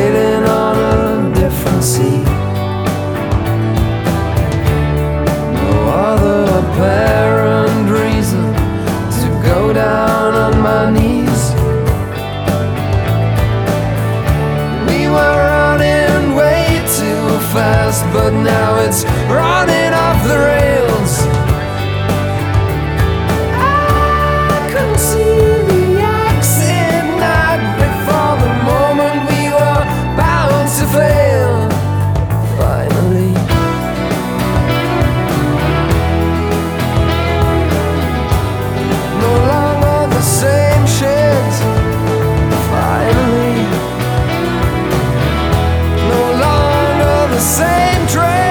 sailing on a different sea. No other apparent reason to go down on my knees. We were running way too fast, but now it's running off the rails. I couldn't see the exit not before the moment we were bound to fail. Finally, no longer the same shit. Finally, no longer the same trail.